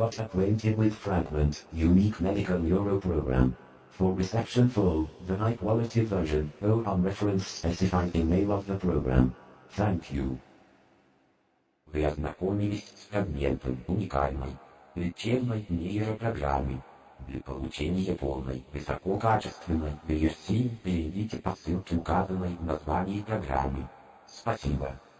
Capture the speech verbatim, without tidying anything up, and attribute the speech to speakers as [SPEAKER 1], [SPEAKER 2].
[SPEAKER 1] got acquainted with Fragment, unique medical neuro program. For reception full, the high quality version, go on reference specified in name of the program. Thank you. Вы ознакомились с фрагментом уникальной, лечебной нейропрограммы. Для получения полной, высококачественной версии перейдите по ссылке, указанной в названии программы. Спасибо.